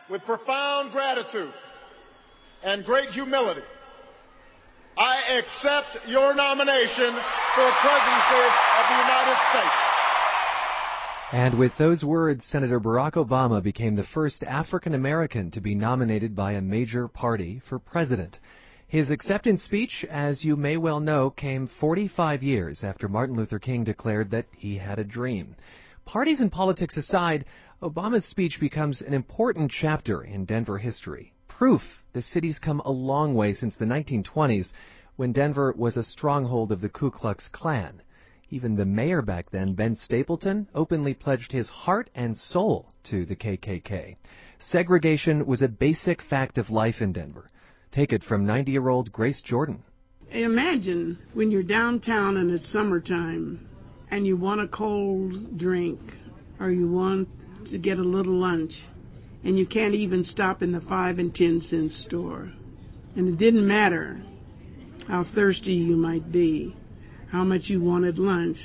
With profound gratitude and great humility, I accept your nomination for presidency of the United States. And with those words, Senator Barack Obama became the first African American to be nominated by a major party for president. His acceptance speech, as you may well know, came 45 years after Martin Luther King declared that he had a dream. Parties and politics aside, Obama's speech becomes an important chapter in Denver history. Proof the city's come a long way since the 1920s, when Denver was a stronghold of the Ku Klux Klan. Even the mayor back then, Ben Stapleton, openly pledged his heart and soul to the KKK. Segregation was a basic fact of life in Denver. Take it from 90-year-old Grace Jordan. Imagine when you're downtown and it's summertime and you want a cold drink or you want to get a little lunch and you can't even stop in the 5 and 10 cent store. And it didn't matter how thirsty you might be, how much you wanted lunch,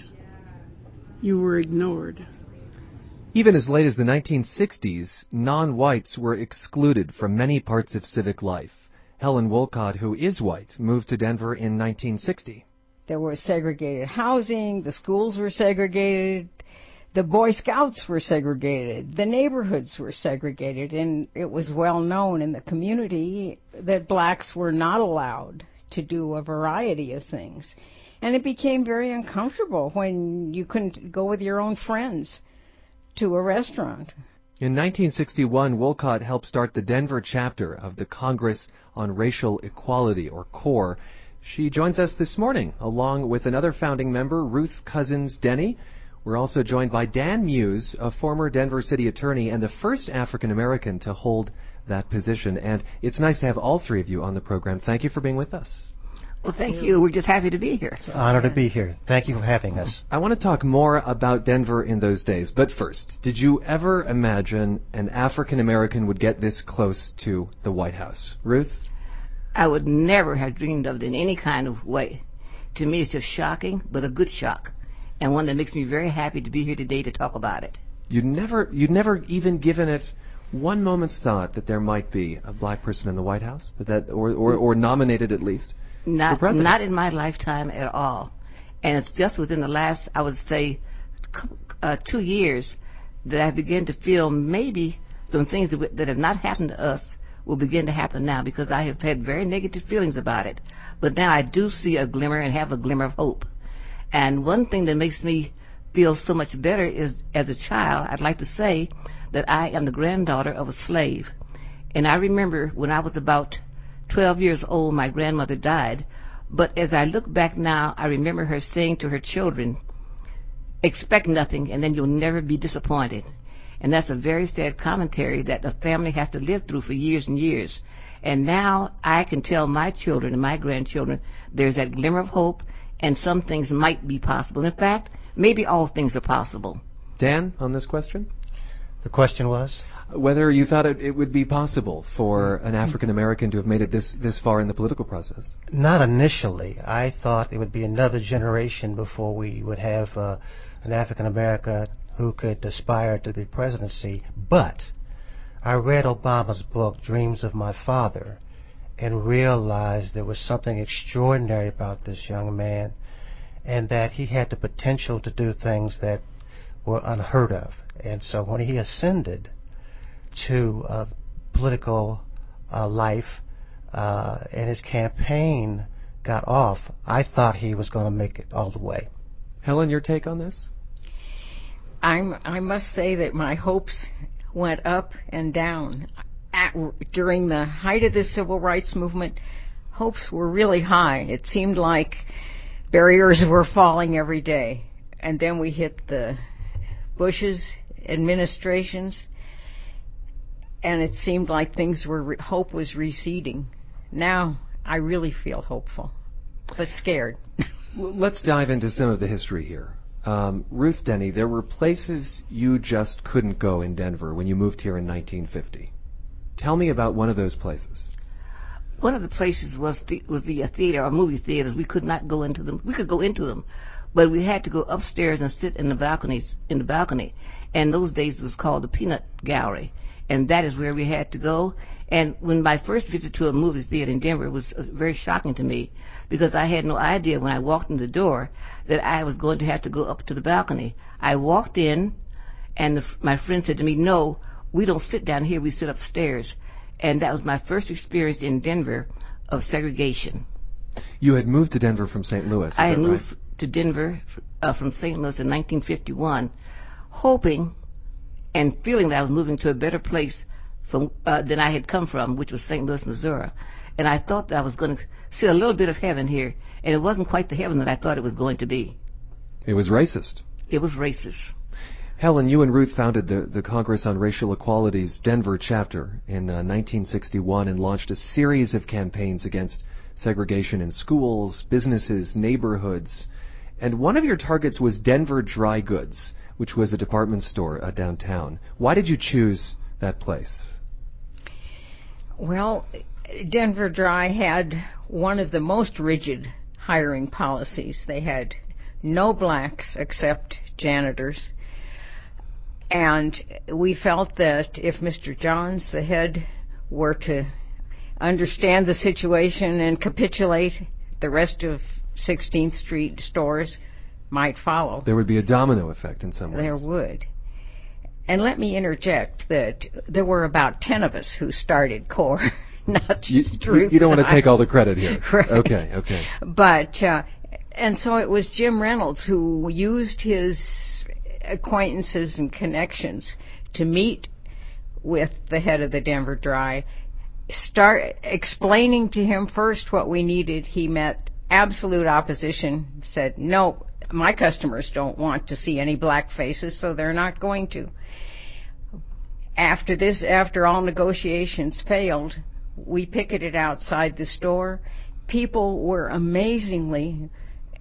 you were ignored. Even as late as the 1960s, non-whites were excluded from many parts of civic life. Helen Wolcott, who is white, moved to Denver in 1960. There was segregated housing, the schools were segregated, the Boy Scouts were segregated, the neighborhoods were segregated, and it was well known in the community that blacks were not allowed to do a variety of things. And it became very uncomfortable when you couldn't go with your own friends to a restaurant. In 1961, Wolcott helped start the Denver chapter of the Congress on Racial Equality, or CORE. She joins us this morning, along with another founding member, Ruth Cousins Denny. We're also joined by Dan Muse, a former Denver city attorney and the first African American to hold that position. And it's nice to have all three of you on the program. Thank you for being with us. Well, thank you. We're just happy to be here. It's an honor to be here. Thank you for having us. I want to talk more about Denver in those days. But first, did you ever imagine an African American would get this close to the White House? Ruth? I would never have dreamed of it in any kind of way. To me, it's just shocking, but a good shock, and one that makes me very happy to be here today to talk about it. You'd never even given it one moment's thought that there might be a black person in the White House, or nominated at least. Not in my lifetime at all. And it's just within the last, I would say, 2 years that I begin to feel maybe some things that have not happened to us will begin to happen now, because I have had very negative feelings about it. But now I do see a glimmer and have a glimmer of hope. And one thing that makes me feel so much better is, as a child, I'd like to say that I am the granddaughter of a slave. And I remember when I was about 12 years old, my grandmother died. But as I look back now, I remember her saying to her children, expect nothing and then you'll never be disappointed. And that's a very sad commentary that a family has to live through for years and years. And now I can tell my children and my grandchildren there's that glimmer of hope, and some things might be possible. In fact, maybe all things are possible. Dan, on this question? The question was? Whether you thought it would be possible for an African American to have made it this far in the political process. Not initially. I thought it would be another generation before we would have an African American who could aspire to the presidency. But I read Obama's book, Dreams of My Father, and realized there was something extraordinary about this young man, and that he had the potential to do things that were unheard of. And so when he ascended to political life and his campaign got off, I thought he was going to make it all the way. Helen, your take on this? I must say that my hopes went up and down. During the height of the civil rights movement, hopes were really high. It seemed like barriers were falling every day. And then we hit the Bush's administrations, and it seemed like hope was receding. Now I really feel hopeful, but scared. Let's dive into some of the history here. Ruth Denny, there were places you just couldn't go in Denver when you moved here in 1950. Tell me about one of those places. One of the places was the theater, or movie theaters. We could not go into them. We could go into them, but we had to go upstairs and sit in the balcony. And those days it was called the Peanut Gallery. and that is where we had to go. And when my first visit to a movie theater in Denver was very shocking to me, because I had no idea when I walked in the door that I was going to have to go up to the balcony. I walked in, and my friend said to me, "No, we don't sit down here, we sit upstairs." And that was my first experience in Denver of segregation. You had moved to Denver from St. Louis, is I had that moved right? to Denver from St. Louis in 1951, hoping and feeling that I was moving to a better place than I had come from, which was St. Louis, Missouri. And I thought that I was going to see a little bit of heaven here, and it wasn't quite the heaven that I thought it was going to be. It was racist. It was racist. Helen, you and Ruth founded the Congress on Racial Equality's Denver chapter in 1961 and launched a series of campaigns against segregation in schools, businesses, neighborhoods. And one of your targets was Denver Dry Goods, which was a department store downtown. Why did you choose that place? Well, Denver Dry had one of the most rigid hiring policies. They had no blacks except janitors. And we felt that if Mr. Johns, the head, were to understand the situation and capitulate, the rest of 16th Street stores might follow. There would be a domino effect in some ways. There would. And let me interject that there were about 10 of us who started CORE, not just Ruth. You don't want to take all the credit here. Right. Okay. But, and so it was Jim Reynolds who used his acquaintances and connections to meet with the head of the Denver Dry, start explaining to him first what we needed. He met absolute opposition, said, "No, my customers don't want to see any black faces, so they're not going to." After all negotiations failed, we picketed outside the store. People were amazingly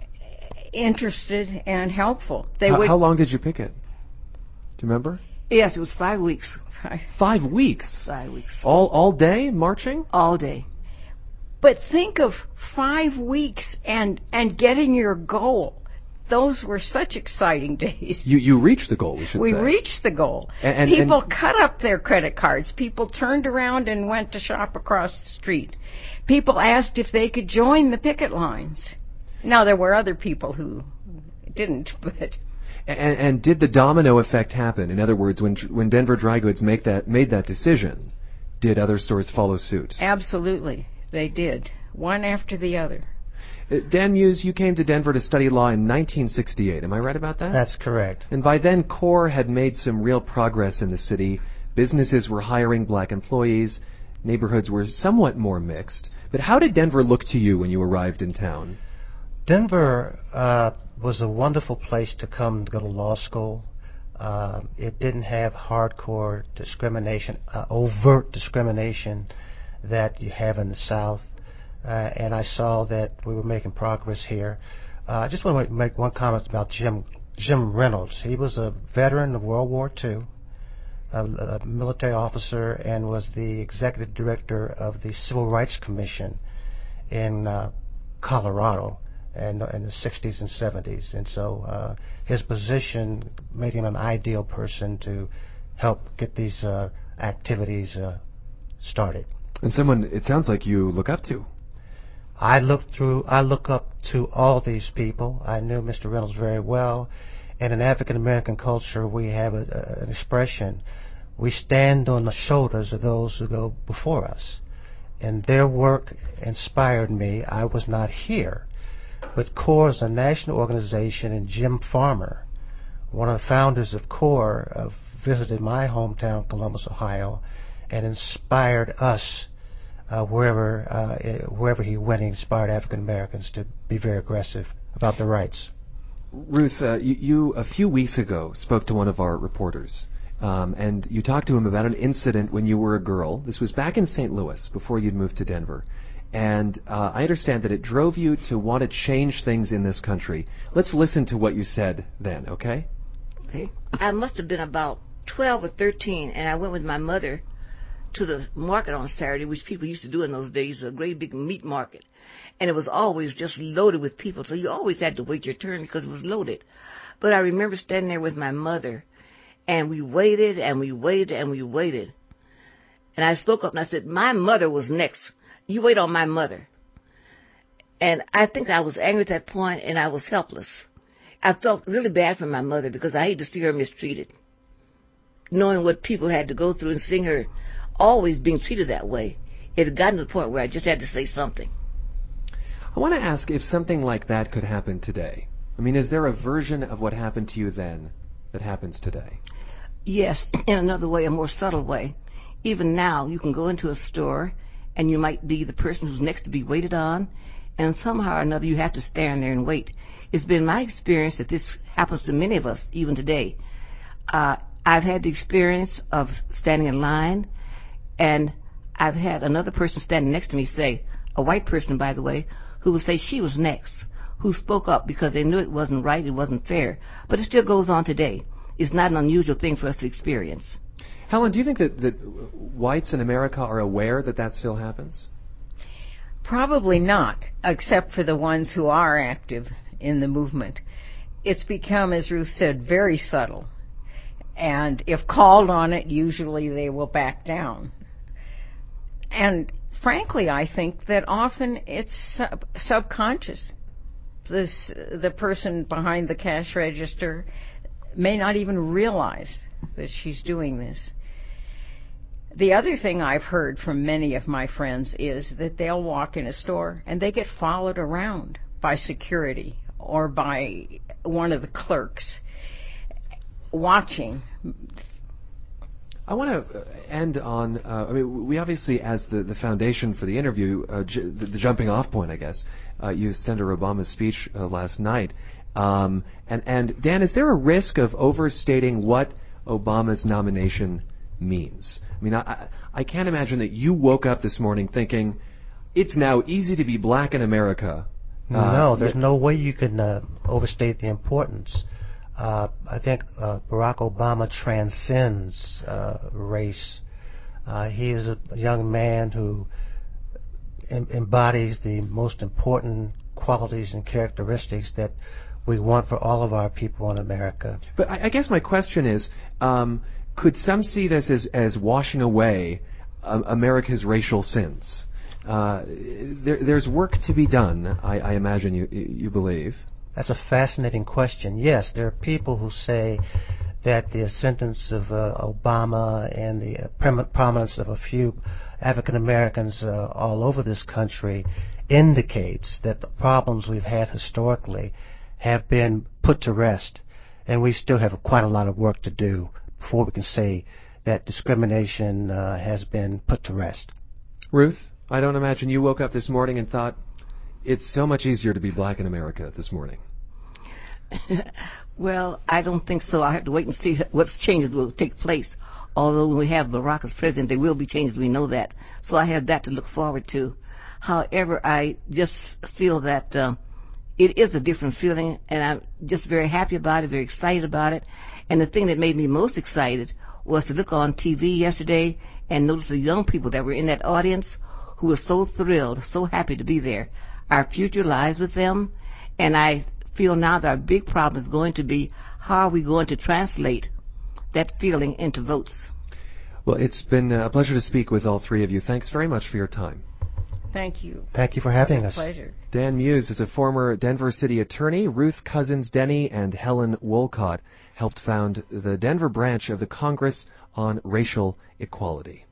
interested and helpful. How long did you picket? Do you remember? Yes, it was 5 weeks. 5 weeks? 5 weeks. All day marching? All day. But think of 5 weeks and getting your goal. Those were such exciting days. You reached the goal, we should say. We reached the goal. People cut up their credit cards. People turned around and went to shop across the street. People asked if they could join the picket lines. Now, there were other people who didn't, but... And did the domino effect happen? In other words, when Denver Dry Goods made that decision, did other stores follow suit? Absolutely, they did, one after the other. Dan Muse, you came to Denver to study law in 1968. Am I right about that? That's correct. And by then, CORE had made some real progress in the city. Businesses were hiring black employees. Neighborhoods were somewhat more mixed. But how did Denver look to you when you arrived in town? Denver was a wonderful place to come to go to law school. It didn't have hardcore discrimination, overt discrimination that you have in the South. And I saw that we were making progress here. I just want to make one comment about Jim Reynolds. He was a veteran of World War II, a military officer, and was the executive director of the Civil Rights Commission in Colorado in the 60s and 70s. And so his position made him an ideal person to help get these activities started. And someone, it sounds like you look up to. I look up to all these people. I knew Mr. Reynolds very well. And in African American culture, we have an expression: we stand on the shoulders of those who go before us. And their work inspired me. I was not here, but CORE is a national organization, and Jim Farmer, one of the founders of CORE, visited my hometown, Columbus, Ohio, and inspired us wherever he went. He inspired African Americans to be very aggressive about their rights. Ruth, you a few weeks ago spoke to one of our reporters, and you talked to him about an incident when you were a girl. This was back in St. Louis, before you'd moved to Denver. And I understand that it drove you to want to change things in this country. Let's listen to what you said then, okay? Okay. I must have been about 12 or 13, and I went with my mother to the market on Saturday, which people used to do in those days, a great big meat market. And it was always just loaded with people, so you always had to wait your turn because it was loaded. But I remember standing there with my mother, and we waited and we waited and we waited. And I spoke up and I said, my mother was next. You wait on my mother. And I think I was angry at that point, and I was helpless. I felt really bad for my mother because I hate to see her mistreated. Knowing what people had to go through and seeing her always being treated that way, it had gotten to the point where I just had to say something. I want to ask if something like that could happen today. I mean, is there a version of what happened to you then that happens today? Yes, in another way, a more subtle way. Even now, you can go into a store, and you might be the person who's next to be waited on, and somehow or another you have to stand there and wait. It's been my experience that this happens to many of us, even today. I've had the experience of standing in line, and I've had another person standing next to me say, a white person, by the way, who would say she was next, who spoke up because they knew it wasn't right, it wasn't fair. But it still goes on today. It's not an unusual thing for us to experience. Helen, do you think that whites in America are aware that that still happens? Probably not, except for the ones who are active in the movement. It's become, as Ruth said, very subtle. And if called on it, usually they will back down. And frankly, I think that often it's subconscious. The person behind the cash register may not even realize that she's doing this. The other thing I've heard from many of my friends is that they'll walk in a store and they get followed around by security or by one of the clerks watching. I want to end on, I mean, we obviously, as the foundation for the interview, the jumping off point, I guess, used Senator Obama's speech last night. And Dan, is there a risk of overstating what Obama's nomination means? I mean, I can't imagine that you woke up this morning thinking, it's now easy to be black in America. No, there's no way you can overstate the importance. I think Barack Obama transcends race. He is a young man who embodies the most important qualities and characteristics that we want for all of our people in America. But I guess my question is, could some see this as washing away America's racial sins? There's work to be done, I imagine you believe. That's a fascinating question. Yes, there are people who say that the ascendance of Obama and the prominence of a few African Americans all over this country indicates that the problems we've had historically have been put to rest, and we still have quite a lot of work to do before we can say that discrimination has been put to rest. Ruth, I don't imagine you woke up this morning and thought, it's so much easier to be black in America this morning. Well, I don't think so. I have to wait and see what changes will take place. Although when we have Barack as president, there will be changes. We know that. So I have that to look forward to. However, I just feel that it is a different feeling, and I'm just very happy about it, very excited about it. And the thing that made me most excited was to look on TV yesterday and notice the young people that were in that audience who were so thrilled, so happy to be there. Our future lies with them, and I feel now that our big problem is going to be how are we going to translate that feeling into votes. Well, it's been a pleasure to speak with all three of you. Thanks very much for your time. Thank you. Thank you for having us. It's a pleasure. Dan Muse is a former Denver city attorney. Ruth Cousins Denny and Helen Wolcott helped found the Denver branch of the Congress on Racial Equality.